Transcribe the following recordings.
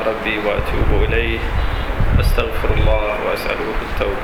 ربي وأتوب إليه، أستغفر الله وأسأله التوبة.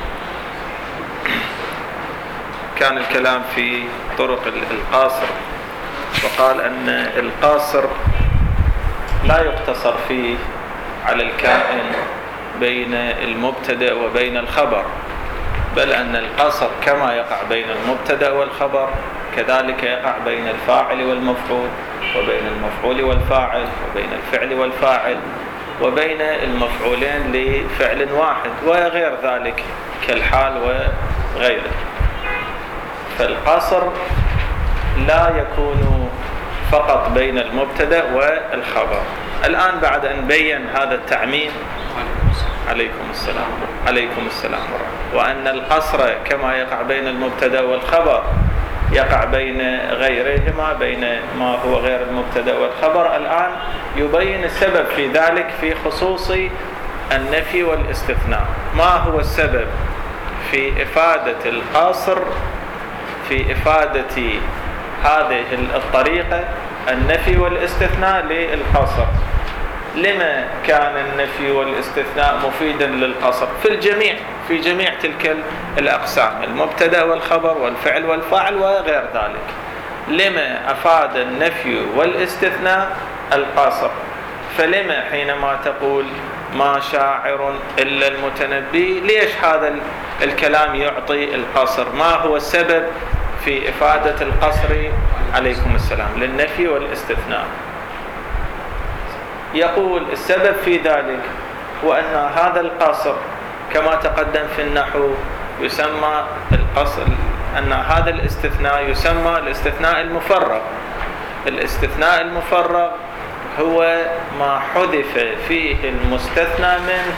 كان الكلام في طرق القاصر، وقال أن القاصر لا يقتصر فيه على الكائن بين المبتدأ وبين الخبر، بل أن القصر كما يقع بين المبتدأ والخبر كذلك يقع بين الفاعل والمفعول، وبين المفعول والفاعل، وبين الفعل والفاعل، وبين المفعولين لفعل واحد، وغير ذلك كالحال وغيره. فالقصر لا يكون فقط بين المبتدأ والخبر. الآن بعد أن بين هذا التعميم، عليكم السلام وأن القصر كما يقع بين المبتدأ والخبر يقع بين غيرهما، بين ما هو غير المبتدأ والخبر. الآن يبين السبب في ذلك في خصوص النفي والاستثناء. ما هو السبب في إفادة القصر، في إفادة هذه الطريقة النفي والاستثناء للقصر؟ لما كان النفي والاستثناء مفيدا للقصر في جميع تلك الأقسام، المبتدأ والخبر والفعل والفاعل وغير ذلك؟ لما أفاد النفي والاستثناء القصر؟ فلما حينما تقول ما شاعر إلا المتنبي، ليش هذا الكلام يعطي القصر؟ ما هو السبب في إفادة القصر عليكم السلام للنفي والاستثناء؟ يقول السبب في ذلك هو أن هذا القصر كما تقدم في النحو يسمى القصر، أن هذا الاستثناء يسمى الاستثناء المفرغ. الاستثناء المفرغ هو ما حذف فيه المستثنى منه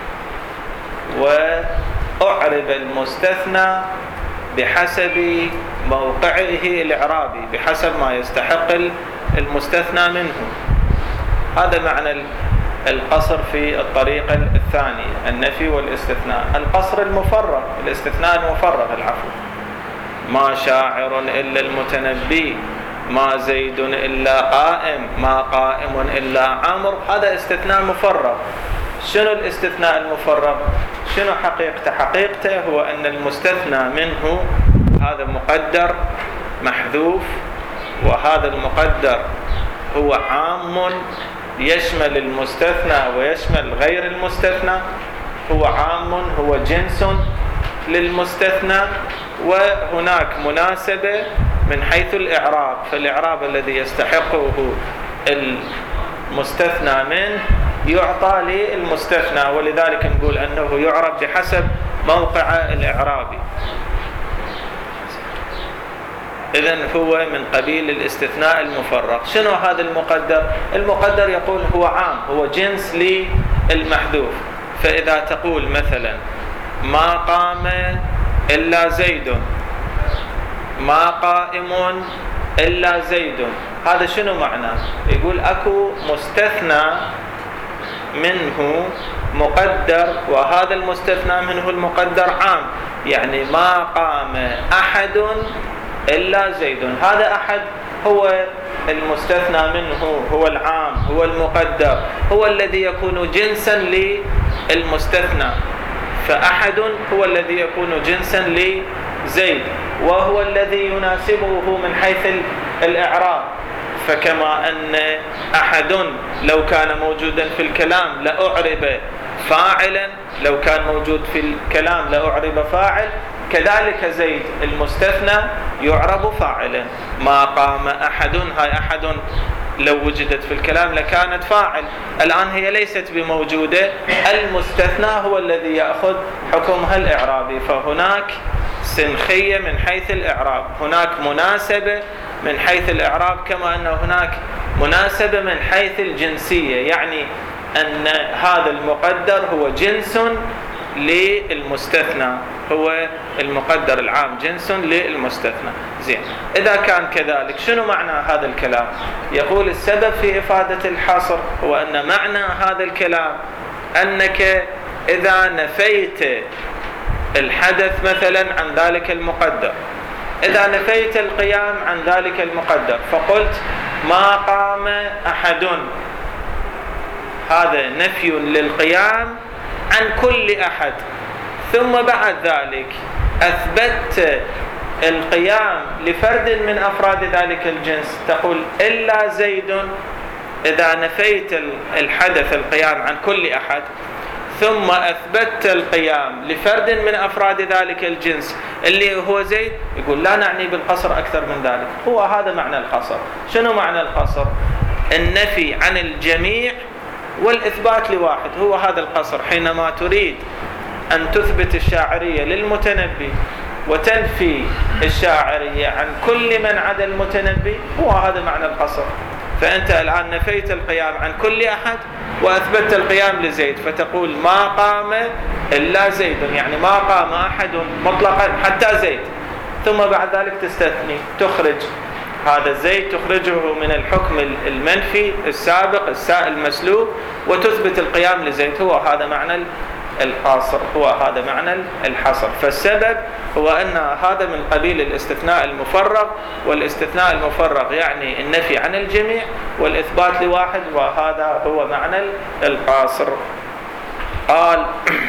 وأعرب المستثنى بحسب موقعه الإعرابي، بحسب ما يستحق المستثنى منه. هذا معنى القصر في الطريقة الثانية، النفي والاستثناء. القصر المفرغ، الاستثناء المفرغ، العفو، ما شاعر إلا المتنبي، ما زيد إلا قائم، ما قائم إلا عمرو، هذا استثناء مفرغ. شنو الاستثناء المفرغ؟ شنو حقيقته؟ حقيقته هو أن المستثنى منه هذا مقدر محذوف، وهذا المقدر هو عام يشمل المستثنى ويشمل غير المستثنى، هو عام، هو جنس للمستثنى، وهناك مناسبة من حيث الإعراب، فالإعراب الذي يستحقه المستثنى منه يعطى للمستثنى، ولذلك نقول أنه يعرب بحسب موقع الإعرابي. إذن هو من قبيل الاستثناء المفرغ. شنو هذا المقدر؟ المقدر يقول هو عام، هو جنس للمحذوف. فإذا تقول مثلا ما قام إلا زيد، ما قائم إلا زيد، هذا شنو معناه؟ يقول أكو مستثنى منه مقدر، وهذا المستثنى منه المقدر عام، يعني ما قام أحد إلا زيد. هذا أحد هو المستثنى منه، هو العام، هو المقدر، هو الذي يكون جنسا للمستثنى. فأحد هو الذي يكون جنسا لزيد، وهو الذي يناسبه من حيث الإعراب. فكما أن أحد لو كان موجودا في الكلام لأعرب فاعلا، لو كان موجود في الكلام لأعرب فاعل، كذلك زيد المستثنى يعرب فاعلا. ما قام أحد، هاي أحد لو وجدت في الكلام لكانت فاعل، الآن هي ليست بموجودة، المستثنى هو الذي يأخذ حكمها الإعرابي. فهناك سنخية من حيث الإعراب، هناك مناسبة من حيث الإعراب، كما أن هناك مناسبة من حيث الجنسية، يعني أن هذا المقدر هو جنس للمستثنى، هو المقدر العام جنس للمستثنى. زين، إذا كان كذلك شنو معنى هذا الكلام؟ يقول السبب في إفادة الحصر هو أن معنى هذا الكلام أنك إذا نفيت الحدث مثلا عن ذلك المقدر، إذا نفيت القيام عن ذلك المقدر، فقلت ما قام أحد، هذا نفي للقيام عن كل أحد، ثم بعد ذلك أثبتت القيام لفرد من أفراد ذلك الجنس، تقول إلا زيد. إذا نفيت الحدث القيام عن كل أحد ثم أثبتت القيام لفرد من أفراد ذلك الجنس اللي هو زيد، يقول لا نعني بالقصر أكثر من ذلك. هو هذا معنى القصر. شنو معنى القصر؟ النفي عن الجميع والإثبات لواحد، هو هذا القصر. حينما تريد أن تثبت الشاعرية للمتنبي وتنفي الشاعرية عن كل من عدا المتنبي، هو هذا معنى القصر. فأنت الآن نفيت القيام عن كل أحد وأثبتت القيام لزيد، فتقول ما قام إلا زيد، يعني ما قام أحد مطلقا حتى زيد. ثم بعد ذلك تستثني، تخرج هذا زيد، تخرجه من الحكم المنفي السابق المسلوب، وتثبت القيام لزيد. هو هذا معنى القاصر، هو هذا معنى الحصر. فالسبب هو أن هذا من قبيل الاستثناء المفرغ، والاستثناء المفرغ يعني النفي عن الجميع والإثبات لواحد، وهذا هو معنى القاصر. قال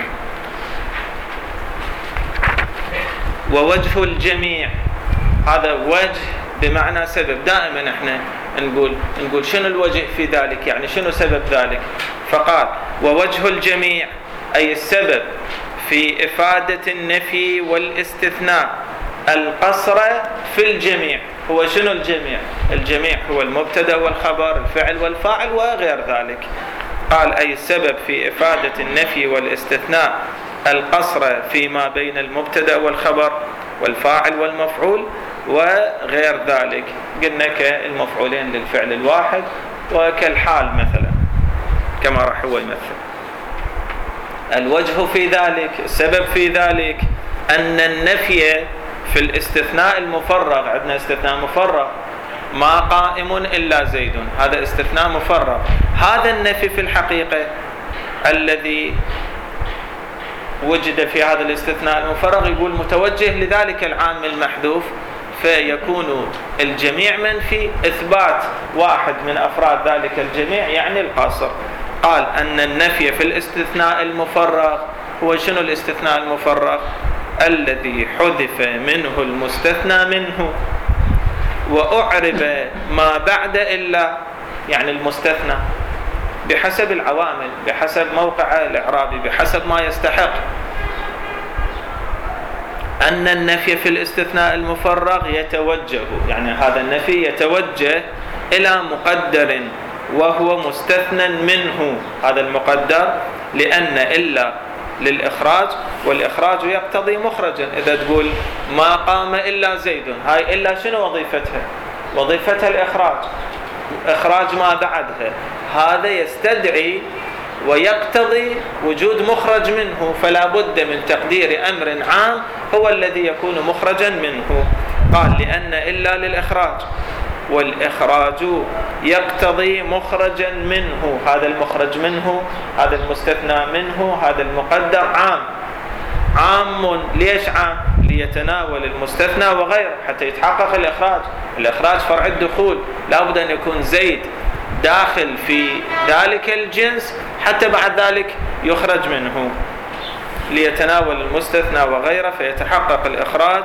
ووجه الجميع، هذا وجه بمعنى سبب. دائما احنا نقول شنو الوجه في ذلك، يعني شنو سبب ذلك. فقال ووجه الجميع أي السبب في إفادة النفي والاستثناء القصر في الجميع. هو شنو الجميع؟ الجميع هو المبتدأ والخبر، الفعل والفاعل وغير ذلك. قال أي السبب في إفادة النفي والاستثناء القصر فيما بين المبتدأ والخبر والفاعل والمفعول وغير ذلك. قلنا كالمفعولين للفعل الواحد، وكالحال مثلا كما راح هو يمثل. الوجه في ذلك، السبب في ذلك أن النفي في الاستثناء المفرغ، عندنا استثناء مفرغ ما قائم إلا زيد، هذا استثناء مفرغ. هذا النفي في الحقيقة الذي وجد في هذا الاستثناء المفرغ يقول متوجه لذلك العامل المحذوف، فيكون الجميع منفي، إثبات واحد من أفراد ذلك الجميع يعني القاصر. قال أن النفي في الاستثناء المفرغ هو شنو الاستثناء المفرغ؟ الذي حذف منه المستثنى منه وأعرب ما بعد إلا، يعني المستثنى بحسب العوامل، بحسب موقع الإعرابي، بحسب ما يستحق. أن النفي في الاستثناء المفرغ يتوجه، يعني هذا النفي يتوجه إلى مقدر وهو مستثنى منه، هذا المقدر، لأن إلا للإخراج، والإخراج يقتضي مخرجا. إذا تقول ما قام إلا زيد، هاي إلا شنو وظيفتها؟ وظيفتها الإخراج، إخراج ما بعدها، هذا يستدعي ويقتضي وجود مخرج منه، فلا بد من تقدير أمر عام هو الذي يكون مخرجا منه. قال لأن إلا للإخراج، والإخراج يقتضي مخرجا منه، هذا المخرج منه، هذا المستثنى منه، هذا المقدر عام. ليش عام؟ ليتناول المستثنى وغيره حتى يتحقق الإخراج. الإخراج فرع الدخول، لا بد أن يكون زيد داخل في ذلك الجنس حتى بعد ذلك يخرج منه، ليتناول المستثنى وغيره فيتحقق الإخراج.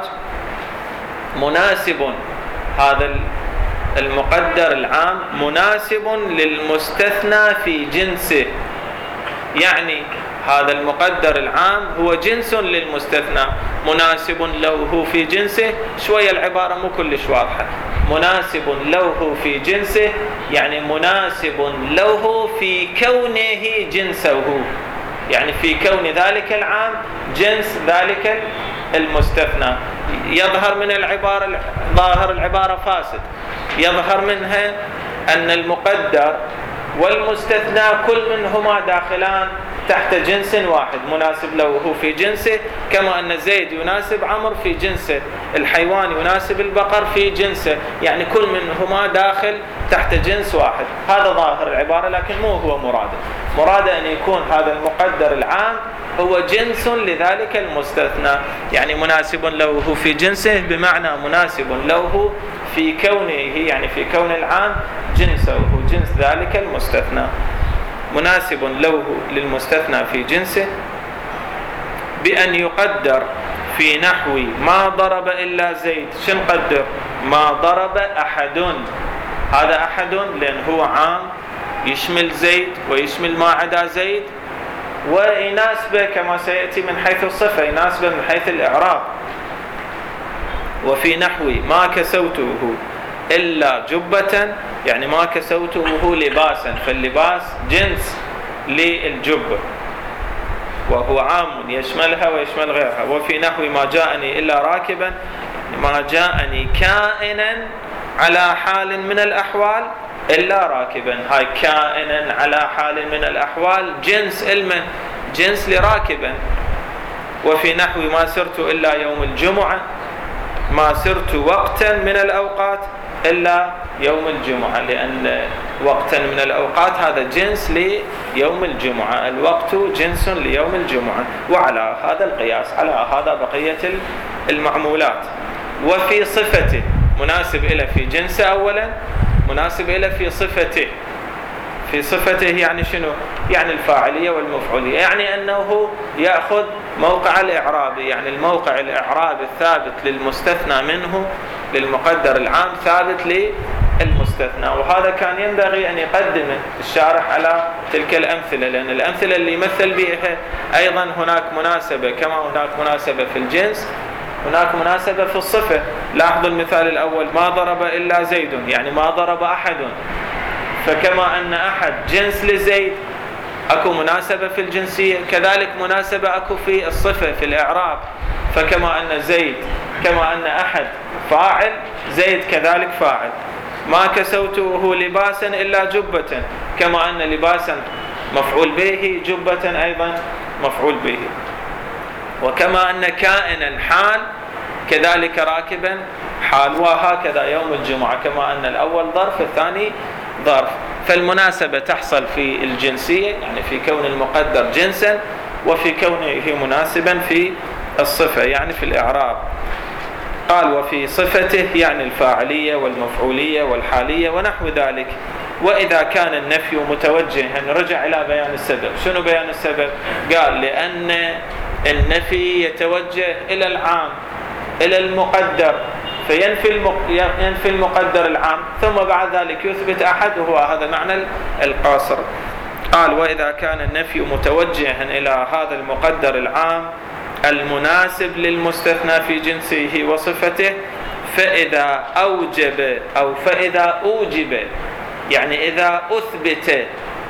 مناسب، هذا المقدر العام مناسب للمستثنى في جنسه، يعني هذا المقدر العام هو جنس للمستثنى، مناسب له في جنسه. شوية العبارة مو كلش واضحة. مناسب له في جنسه يعني مناسب له في كونه جنسه، يعني في كون ذلك العام جنس ذلك المستثنى. يظهر من العبارة، ظاهر العبارة فاسد، يظهر منها أن المقدر والمستثنى كل منهما داخلان تحت جنس واحد، مناسب له في جنسه، كما أن زيد يناسب عمرو في جنسه، الحيوان يناسب البقر في جنسه، يعني كل منهما داخل تحت جنس واحد. هذا ظاهر العبارة، لكن مو هو مراده أن يكون هذا المقدر العام هو جنس لذلك المستثنى، يعني مناسب له في جنسه بمعنى مناسب له في كونه، يعني في كون العام جنسه، جنس ذلك المستثنى. مناسب له للمستثنى في جنسه بأن يقدر في نحو ما ضرب إلا زيد. شن قدر؟ ما ضرب أحد. هذا أحد لأن هو عام يشمل زيد ويشمل ما عدا زيد، ويناسبه كما سيأتي من حيث الصفة، يناسبه من حيث الإعراب. وفي نحو ما كسوته إلا جبة، يعني ما كسوته لباسا، فاللباس جنس للجبة وهو عام يشملها ويشمل غيرها. وفي نحو ما جاءني إلا راكبا، ما جاءني كائنا على حال من الأحوال إلا راكبا. هاي كائنا على حال من الأحوال جنس علما، جنس لراكبا. وفي نحو ما سرت إلا يوم الجمعة، ما سرت وقتا من الأوقات إلا يوم الجمعة، لأن وقتا من الأوقات هذا جنس ليوم الجمعة، الوقت جنس ليوم الجمعة. وعلى هذا القياس، على هذا بقية المعمولات. وفي صفته، مناسب إلى في جنسه أولا، مناسب إلى في صفته. في صفته يعني شنو؟ يعني الفاعلية والمفعولية، يعني أنه يأخذ موقع الإعراب، يعني الموقع الإعراب الثابت للمستثنى منه للمقدر العام ثابت للمستثنى. وهذا كان ينبغي أن يقدمه الشارح على تلك الأمثلة، لأن الأمثلة اللي يمثل بها أيضا هناك مناسبة، كما هناك مناسبة في الجنس هناك مناسبة في الصفة. لاحظوا المثال الأول، ما ضرب إلا زيد، يعني ما ضرب أحد، فكما أن أحد جنس لزيد أكو مناسبة في الجنسية، كذلك مناسبة أكو في الصفة في الإعراب. فكما أن زيد، كما أن أحد فاعل، زيد كذلك فاعل. ما كسوته لباسا إلا جبة، كما أن لباسا مفعول به، جبة أيضا مفعول به. وكما أن كائنا حال، كذلك راكبا حال. وهكذا يوم الجمعة، كما أن الأول ظرف الثاني ظرف. فالمناسبة تحصل في الجنسية، يعني في كون المقدر جنسا، وفي كونه مناسبا في الصفة، يعني في الإعراب. قال وفي صفته يعني الفاعلية والمفعولية والحالية ونحو ذلك. وإذا كان النفي متوجها، رجع إلى بيان السبب. شنو بيان السبب؟ قال لأن النفي يتوجه إلى العام، إلى المقدر، فينفي المقدر العام، ثم بعد ذلك يثبت أحد، وهو هذا معنى القاصر. قال وإذا كان النفي متوجها إلى هذا المقدر العام المناسب للمستثنى في جنسه وصفته، فإذا أوجب أو فإذا أوجب، يعني إذا أثبت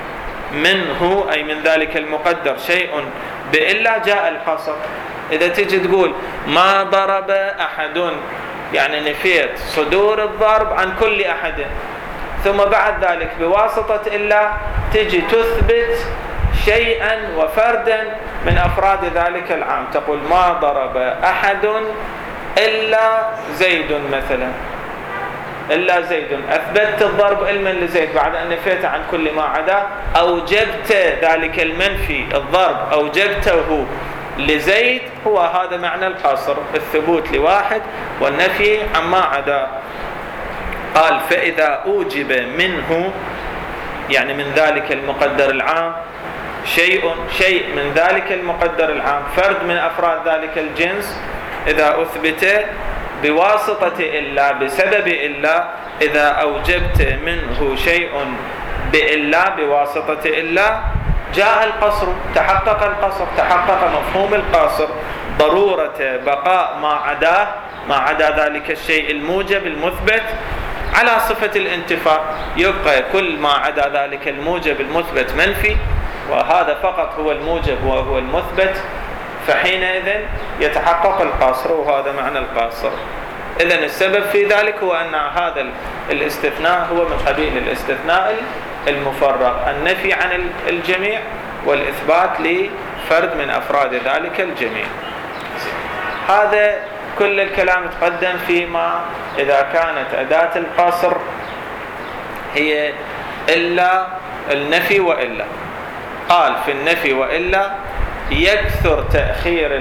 منه أي من ذلك المقدر شيء بإلا جاء الحصر. إذا تجي تقول ما ضرب أحد، يعني نفيت صدور الضرب عن كل أحد، ثم بعد ذلك بواسطة إلا تجي تثبت شيئا وفردا من أفراد ذلك العام، تقول ما ضرب أحد إلا زيد مثلا، إلا زيد، أثبتت الضرب علما لزيد بعد أن نفيت عن كل ما عدا. أوجبت ذلك المنفي الضرب أوجبته لزيد، هو هذا معنى القصر، الثبوت لواحد والنفي عما عدا. قال فإذا أوجب منه، يعني من ذلك المقدر العام، شيء من ذلك المقدر العام، فرد من أفراد ذلك الجنس، إذا أثبت بواسطة إلا، بسبب إلا، إذا أوجبت منه شيء بإلا بواسطة إلا جاء القصر، تحقق القصر، تحقق مفهوم القاصر، ضرورة بقاء ما عدا ذلك الشيء الموجب المثبت على صفة الانتفاء، يبقى كل ما عدا ذلك الموجب المثبت منفي، وهذا فقط هو الموجب وهو المثبت، فحينئذ يتحقق القاصر، وهذا معنى القاصر. إذن السبب في ذلك هو أن هذا الاستثناء هو من قبيل الاستثناء المفرغ، النفي عن الجميع والإثبات لفرد من أفراد ذلك الجميع. هذا كل الكلام تقدم فيما إذا كانت أداة القصر هي إلا النفي وإلا. قال في النفي وإلا يكثر تأخير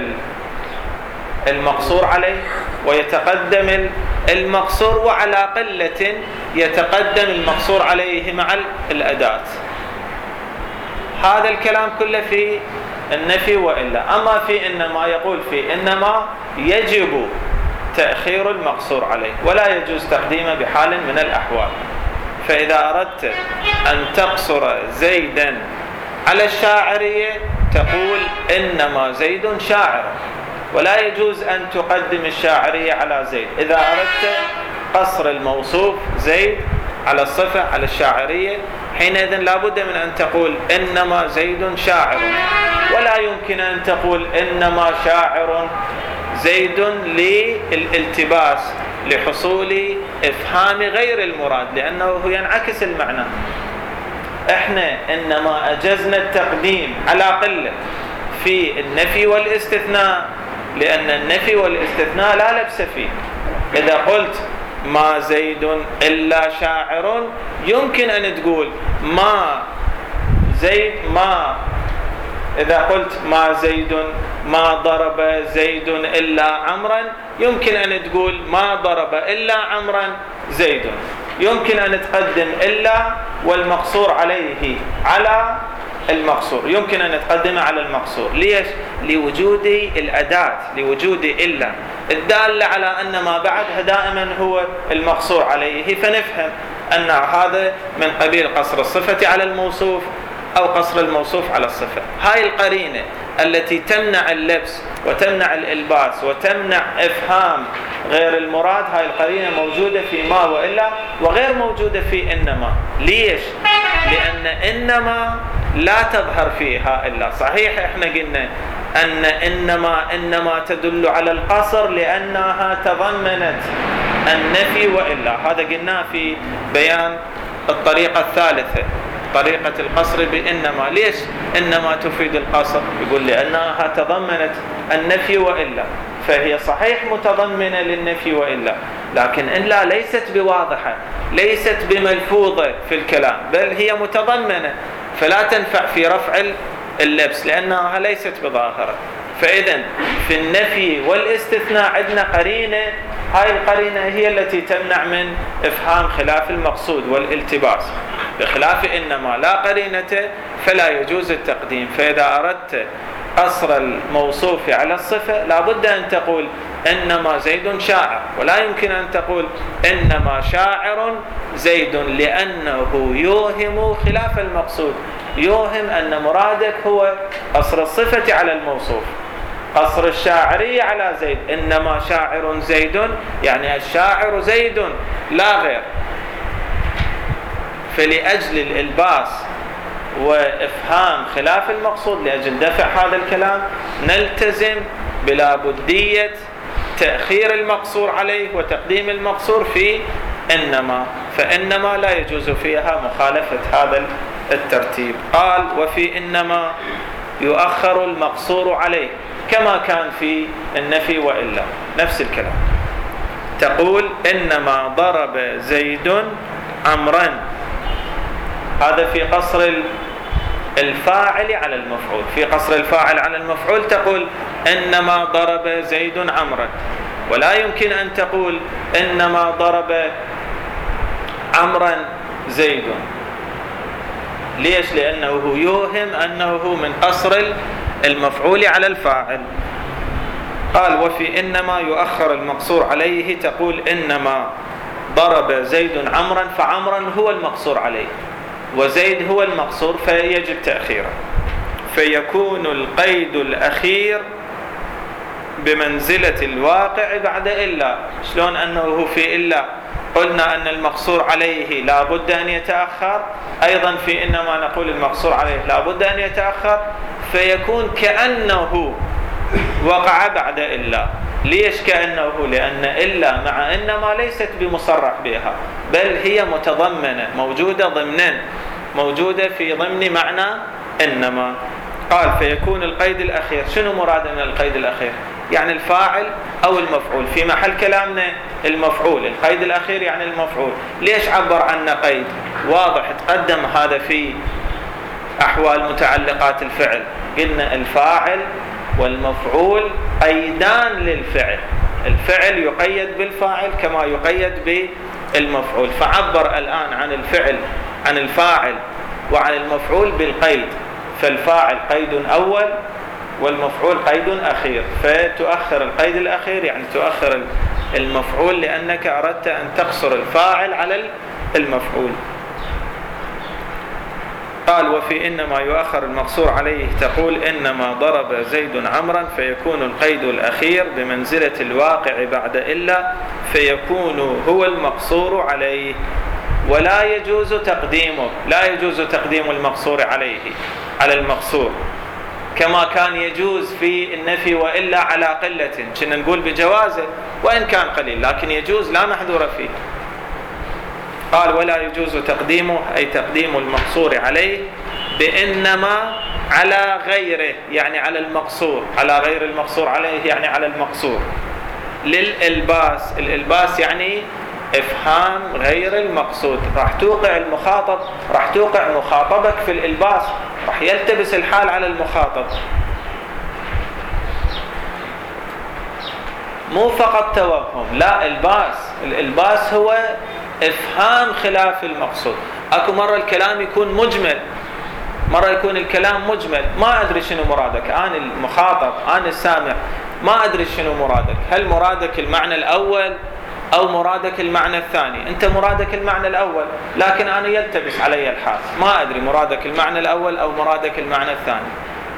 المقصور عليه ويتقدم المقصور، وعلى قلة يتقدم المقصور عليه مع الأداة. هذا الكلام كله في النفي وإلا. أما في إنما يقول في إنما يجب تأخير المقصور عليه ولا يجوز تقديمه بحال من الأحوال. فإذا أردت أن تقصر زيدا على الشاعرية تقول إنما زيد شاعر، ولا يجوز أن تقدم الشاعرية على زيد. إذا أردت قصر الموصوف زيد على الصفة على الشاعرية حينئذ لا بد من أن تقول إنما زيد شاعر، ولا يمكن أن تقول إنما شاعر زيد للالتباس لحصول إفهام غير المراد، لأنه ينعكس المعنى. إحنا إنما أجزنا التقديم على قلة في النفي والاستثناء، لأن النفي والاستثناء لا لبس فيه. إذا قلت ما زيد إلا شاعر يمكن أن تقول ما زيد ما. إذا قلت ما زيد ما ضرب زيد إلا عمرا يمكن أن تقول ما ضرب إلا عمرا زيد. يمكن أن تقدم إلا والمقصور عليه على المقصور، يمكن أن تقدمه على المقصور. ليش؟ لوجود الأداة، لوجود إلا الدالة على أن ما بعدها دائما هو المقصور عليه، فنفهم أن هذا من قبيل قصر الصفة على الموصوف أو قصر الموصوف على الصفة. هاي القرينة التي تمنع اللبس وتمنع الإلباس وتمنع إفهام غير المراد، هاي القرينة موجودة في ما وإلا وغير موجودة في إنما. ليش؟ لأن إنما لا تظهر فيها إلا. صحيح إحنا قلنا أن إنما تدل على القصر لأنها تضمنت النفي وإلا، هذا قلناه في بيان الطريقة الثالثة، طريقة القصر بإنما. ليش إنما تفيد القصر؟ يقول لأنها تضمنت النفي وإلا، فهي صحيح متضمنة للنفي وإلا، لكن إلا ليست بواضحة، ليست بملفوظة في الكلام، بل هي متضمنة، فلا تنفع في رفع اللبس لأنها ليست بظاهرة. فإذا في النفي والاستثناء عندنا قرينة، هاي القرينة هي التي تمنع من إفهام خلاف المقصود والالتباس، بخلاف إنما لا قرينة فلا يجوز التقديم. فإذا أردت قصر الموصوف على الصفة لا بد أن تقول إنما زيد شاعر، ولا يمكن أن تقول إنما شاعر زيد، لأنه يوهم خلاف المقصود، يوهم أن مرادك هو قصر الصفة على الموصوف، قصر الشاعرية على زيد. إنما شاعر زيد يعني الشاعر زيد لا غير. فلأجل الإلباس وإفهام خلاف المقصود، لأجل دفع هذا الكلام، نلتزم بلا بدية تأخير المقصور عليه وتقديم المقصور في إنما، فإنما لا يجوز فيها مخالفة هذا الترتيب. قال وفي إنما يؤخر المقصور عليه كما كان في النفي وإلا، نفس الكلام. تقول إنما ضرب زيد عمرا، هذا في قصر الفاعل على المفعول. في قصر الفاعل على المفعول تقول إنما ضرب زيد عمرا، ولا يمكن أن تقول إنما ضرب عمرا زيد. ليش؟ لأنه يوهم أنه من قصر المفعول على الفاعل. قال وفي إنما يؤخر المقصور عليه تقول إنما ضرب زيد عمرا، فعمرا هو المقصور عليه وزيد هو المقصور فيجب تأخيره، فيكون القيد الأخير بمنزلة الواقع بعد إلا. شلون أنه في إلا قلنا أن المقصور عليه لا بد أن يتأخر، أيضا في إنما نقول المقصور عليه لا بد أن يتأخر، فيكون كأنه وقع بعد إلا. ليش كأنه؟ لأن إلا مع إنما ليست بمصرح بها، بل هي متضمنة، موجودة ضمنا، موجودة في ضمن معنى إنما. قال فيكون القيد الأخير. شنو مراد من القيد الأخير؟ يعني الفاعل أو المفعول. في محل كلامنا المفعول، القيد الأخير يعني المفعول. ليش عبر عنه قيد؟ واضح، تقدم هذا في أحوال متعلقات الفعل، قلنا الفاعل والمفعول قيدان للفعل، الفعل يقيد بالفاعل كما يقيد بالمفعول، فعبر الآن عن الفعل، عن الفاعل وعن المفعول بالقيد. فالفاعل قيد أول والمفعول قيد أخير، فتؤخر القيد الأخير يعني تؤخر المفعول لأنك أردت أن تقصر الفاعل على المفعول. قال وفي إنما يؤخر المقصور عليه تقول إنما ضرب زيد عمرا، فيكون القيد الأخير بمنزلة الواقع بعد إلا، فيكون هو المقصور عليه، ولا يجوز تقديمه، لا يجوز تقديم المقصور عليه على المقصور، كما كان يجوز في النفي وإلا على قلة، كنا نقول بجوازه وإن كان قليل لكن يجوز لا محذور فيه. قال ولا يجوز تقديمه أي تقديم المقصور عليه بإنما على غيره يعني على المقصور، على غير المقصور عليه يعني على المقصور. للإلباس، الإلباس يعني إفهام غير المقصود، راح توقع المخاطب، راح توقع مخاطبك في الإلباس، راح يلتبس الحال على المخاطب. مو فقط توهم، لا الإلباس هو إفهام خلاف المقصود. أكو مرة الكلام يكون مجمل، مرة يكون الكلام مجمل، ما أدري شنو مرادك، أنا المخاطب أنا السامع ما أدري شنو مرادك، هل مرادك المعنى الأول أو مرادك المعنى الثاني؟ أنت مرادك المعنى الأول لكن أنا يلتبس علي الحال، ما أدري مرادك المعنى الأول أو مرادك المعنى الثاني.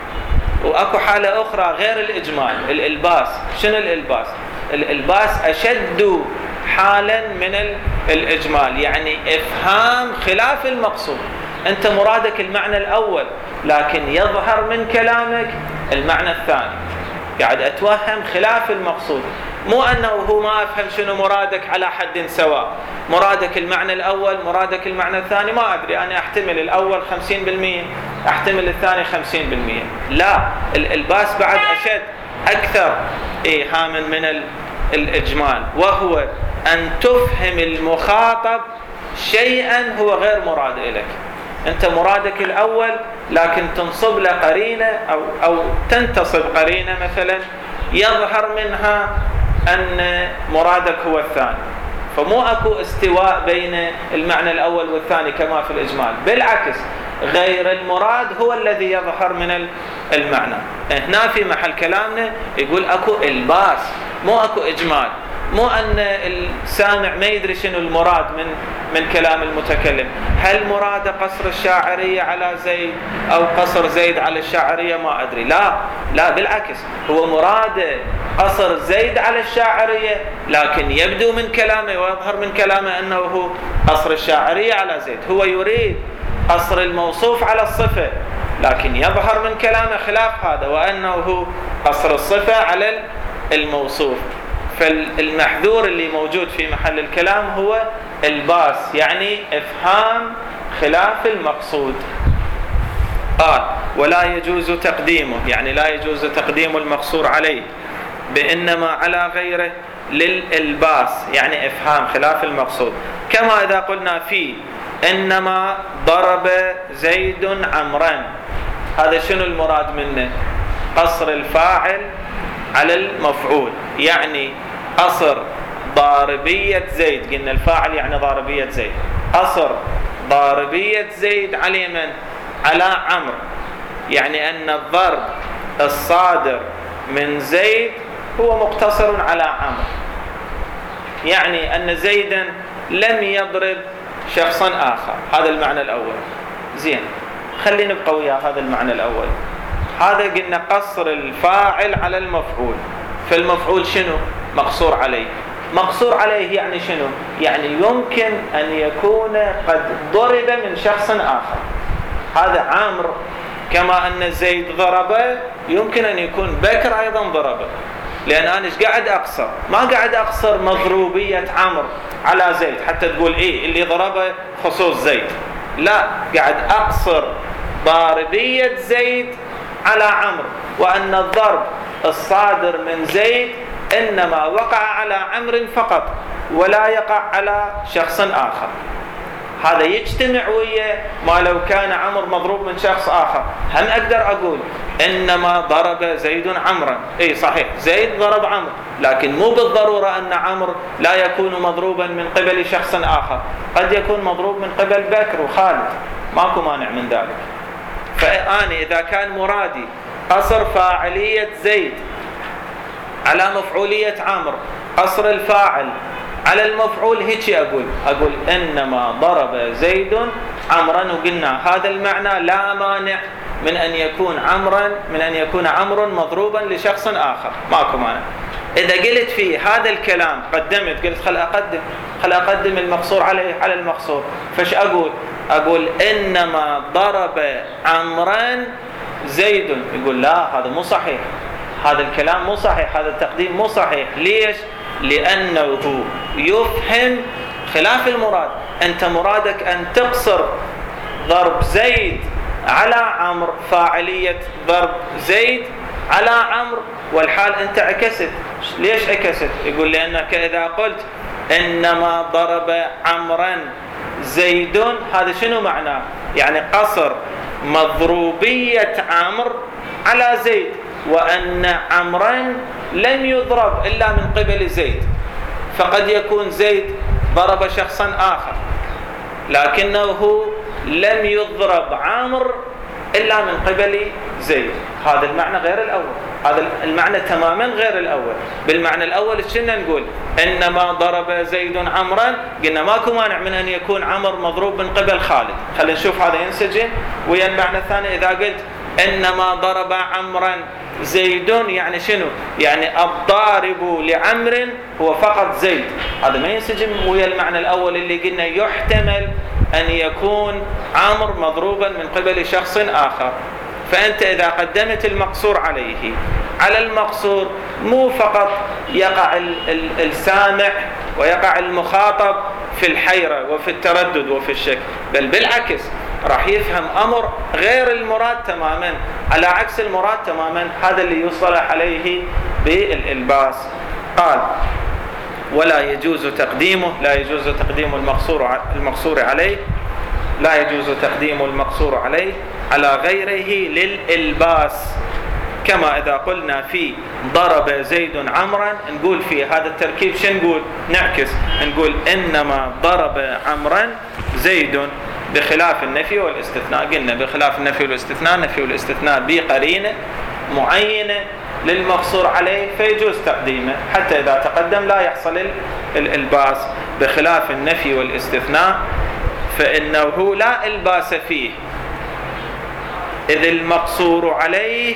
وأكو حالة أخرى غير الإجمال، الإلباس. شنو الإلباس؟ الإلباس أشد حالا من الإجمال، يعني إفهام خلاف المقصود. أنت مرادك المعنى الأول لكن يظهر من كلامك المعنى الثاني، قاعد أتوهم خلاف المقصود، مو أنه هو ما أفهم شنو مرادك على حد سواء، مرادك المعنى الأول مرادك المعنى الثاني ما أدري، أنا أحتمل الأول 50% أحتمل الثاني 50%. لا، الإلباس بعد أشد أكثر إيهاما من الإجمال، وهو أن تفهم المخاطب شيئا هو غير مراد إليك. أنت مرادك الأول لكن تنصب له قرينة أو تنتصب قرينة مثلا يظهر منها أن مرادك هو الثاني، فمو أكو استواء بين المعنى الأول والثاني كما في الإجمال، بالعكس غير المراد هو الذي يظهر من المعنى. هنا في محل كلامنا يقول أكو إلباس مو أكو إجمال، مو أن السامع ما يدري شنو المراد من كلام المتكلم، هل مراد قصر الشاعرية على زيد أو قصر زيد على الشاعرية ما أدري، لا بالعكس هو مراد قصر زيد على الشاعرية، لكن يبدو من كلامه ويظهر من كلامه أنه هو قصر الشاعرية على زيد، هو يريد قصر الموصوف على الصفة، لكن يظهر من كلامه خلاف هذا وأنه هو قصر الصفة على الموصوف. فالمحذور اللي موجود في محل الكلام هو الباس، يعني إفهام خلاف المقصود. قال ولا يجوز تقديمه، يعني لا يجوز تقديم المقصور عليه بإنما على غيره للإلباس، يعني إفهام خلاف المقصود، كما إذا قلنا في إنما ضرب زيد عمرا، هذا شنو المراد منه؟ قصر الفاعل على المفعول، يعني قصر ضاربية زيد، قلنا الفاعل يعني ضاربية زيد، قصر ضاربية زيد على من؟ على عمرو، يعني أن الضرب الصادر من زيد هو مقتصر على عمرو، يعني أن زيدا لم يضرب شخصا آخر، هذا المعنى الأول. زين، خلينا نبقى ويا هذا المعنى الأول. هذا قلنا قصر الفاعل على المفعول، فالمفعول شنو؟ مقصور عليه. مقصور عليه يعني شنو؟ يعني يمكن أن يكون قد ضرب من شخص آخر. هذا عامر كما أن زيد ضربه، يمكن أن يكون بكر أيضا ضربه، لأن أنا إيش قاعد أقصر؟ ما قاعد أقصر مضروبية عمرو على زيد حتى تقول إيه اللي ضربه خصوص زيد، لا، قاعد أقصر ضاربية زيد على عمرو، وأن الضرب الصادر من زيد إنما وقع على عمرو فقط ولا يقع على شخص آخر. هذا يجتمع ويا ما لو كان عمرو مضروب من شخص آخر، هم أقدر أقول إنما ضرب زيد عمرا، إيه صحيح زيد ضرب عمرو، لكن مو بالضرورة أن عمرو لا يكون مضروبا من قبل شخص آخر، قد يكون مضروب من قبل بكر وخالد، ماكو مانع من ذلك. فأنا إذا كان مرادي قصر فاعلية زيد على مفعولية عمرو، قصر الفاعل على المفعول، هيك أقول إنما ضرب زيد عمرا، وقلنا هذا المعنى لا مانع من أن يكون عمرو مضروبا لشخص آخر، ماكو مانع. إذا قلت في هذا الكلام قلت خل أقدم المقصور على المقصور، فش أقول إنما ضرب عمرا زيد. يقول لا، هذا مو صحيح، هذا الكلام مو صحيح، هذا التقديم مو صحيح. ليش؟ لأنه يفهم خلاف المراد. أنت مرادك أن تقصر ضرب زيد على عمرو، فاعلية ضرب زيد على عمرو، والحال أنت عكست. ليش عكست؟ يقول لأنك إذا قلت إنما ضرب عمرا زيد، هذا شنو معناه؟ يعني قصر مضروبية عمرو على زيد، وأن عمرا لم يضرب إلا من قبل زيد، فقد يكون زيد ضرب شخصا آخر لكنه لم يضرب عمرو إلا من قبل زيد. هذا المعنى غير الأول، هذا المعنى تماما غير الأول. بالمعنى الأول شنو نقول؟ إنما ضرب زيد عمرا، قلنا ماكو مانع من أن يكون عمر مضروب من قبل خالد. خلينا نشوف هذا ينسجم ويا المعنى الثاني. إذا قلت إنما ضرب عمرا زيد، يعني شنو؟ يعني الضارب لعمر هو فقط زيد، هذا ما ينسجم ويا المعنى الأول اللي قلنا يحتمل أن يكون عمر مضروبا من قبل شخص آخر. فأنت إذا قدمت المقصور عليه على المقصور، مو فقط يقع السامع ويقع المخاطب في الحيرة وفي التردد وفي الشك، بل بالعكس راح يفهم أمر غير المراد تماما، على عكس المراد تماما. هذا اللي يصطلح عليه بالإلباس. قال ولا يجوز تقديمه، لا يجوز تقديم المقصور عليه، لا يجوز تقديم المقصور عليه على غيره للإلباس. كما إذا قلنا في ضرب زيد عمرا، نقول في هذا التركيب شو نقول؟ نعكس، نقول إنما ضرب عمرا زيد، بخلاف النفي والاستثناء. قلنا بخلاف النفي والاستثناء، النفي والاستثناء بقرينة معينة للمقصور عليه فيجوز تقديمه، حتى إذا تقدم لا يحصل الإلباس. بخلاف النفي والاستثناء فإنه لا إلباس فيه، إذ المقصور عليه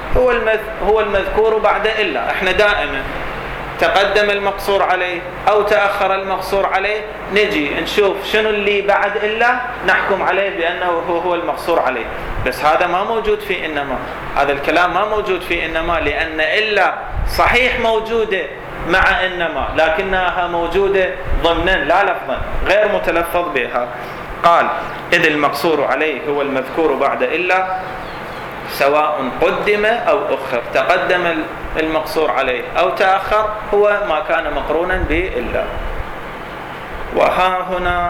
هو المذكور بعد إلا. احنا دائما تقدم المقصور عليه أو تأخر المقصور عليه، نجي نشوف شنو اللي بعد إلا نحكم عليه بأنه هو المقصور عليه. بس هذا ما موجود في إنما، هذا الكلام ما موجود في إنما، لأن إلا صحيح موجودة مع إنما، لكنها موجودة ضمنا لا لفظا، غير متلفظ بها. قال إذ المقصور عليه هو المذكور بعد إلا، سواء قدم أو أخر، تقدم المقصور عليه أو تأخر، هو ما كان مقرونا بإلا. وها هنا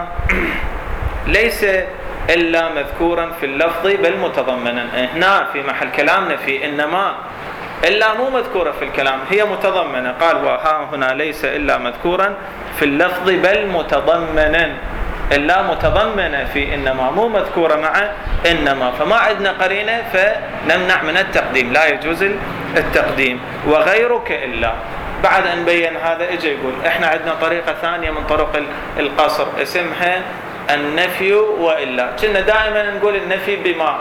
ليس إلا مذكورا في اللفظ بل متضمنا. هنا في محل كلامنا في إنما إلا مو مذكورة في الكلام، هي متضمنة. قال وها هنا ليس إلا مذكورا في اللفظ بل متضمنا، إلا متضمنة في إنما، مو مذكورة مع إنما، فما عندنا قرينة فنمنع من التقديم، لا يجوز التقديم. وغيرك إلا، بعد أن بين هذا إجا يقول إحنا عندنا طريقة ثانية من طرق القصر اسمها النفي وإلا. كنا دائما نقول النفي بما،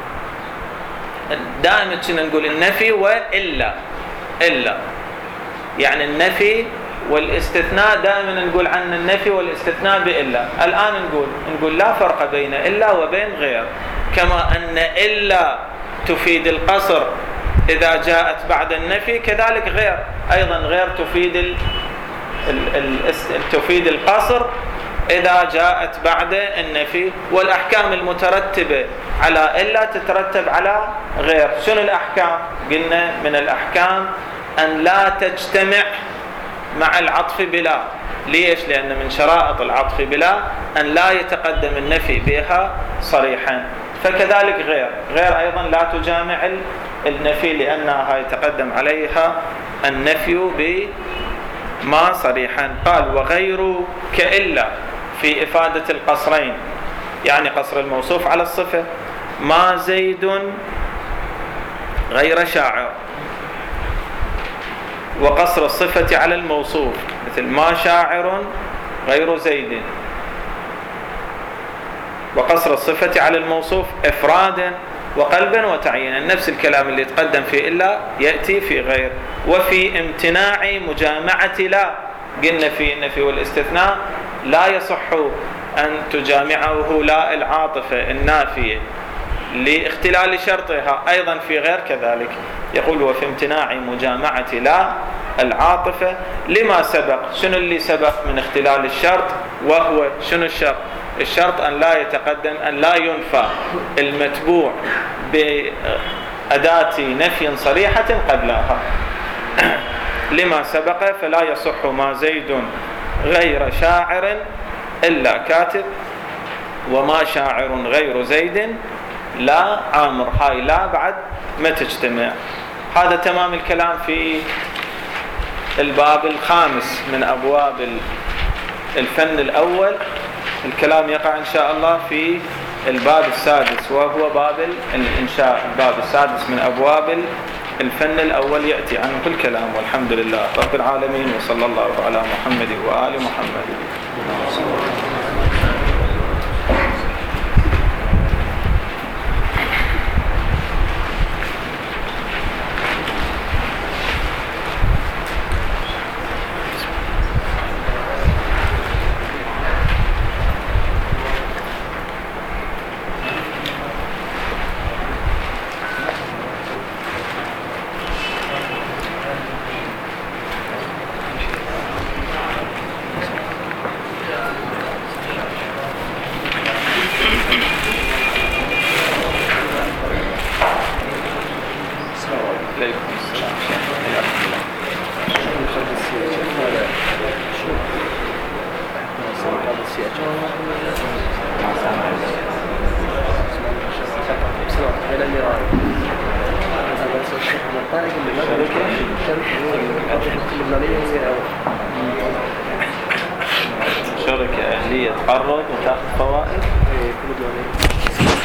دائما كنا نقول النفي وإلا، إلا يعني النفي والاستثناء دائما نقول عن النفي والاستثناء بإلا. الآن نقول لا فرق بين إلا وبين غير، كما أن إلا تفيد القصر إذا جاءت بعد النفي، كذلك غير أيضا غير تفيد القصر إذا جاءت بعد النفي. والأحكام المترتبة على إلا تترتب على غير. شنو الأحكام؟ قلنا من الأحكام أن لا تجتمع مع العطف بلا. ليش؟ لأن من شرائط العطف بلا أن لا يتقدم النفي بها صريحا. فكذلك غير أيضا لا تجامع النفي لأنها يتقدم عليها النفي بما صريحا. قال وغير كإلا في إفادة القصرين، يعني قصر الموصوف على الصفة ما زيد غير شاعر، وقصر الصفة على الموصوف، مثل ما شاعر غير زيد، وقصر الصفة على الموصوف إفرادا وقلبا وتعيينا. نفس الكلام اللي يتقدم في إلا يأتي في غير. وفي امتناع مجامعة لا، قلنا في النفي والاستثناء لا يصح أن تجامعه لا العاطفة النافية لاختلال شرطها، أيضا في غير كذلك. يقول وفي امتناع مجامعة لا العاطفة لما سبق. شنو اللي سبق من اختلال الشرط؟ وهو شنو الشرط؟ الشرط أن لا يتقدم، أن لا ينفى المتبوع بأداة نفي صريحة قبلها. لما سبق فلا يصح ما زيد غير شاعر إلا كاتب، وما شاعر غير زيد لا عامر. هاي لا بعد ما تجتمع. هذا تمام الكلام في الباب الخامس من أبواب الفن الأول. الكلام يقع إن شاء الله في الباب السادس، وهو باب الإنشاء. الباب السادس من أبواب الفن الأول يأتي عنه الكلام. والحمد لله رب العالمين، وصلى الله على محمد وآل محمد. شركة أهلية تقرض وتأخذ فوائد.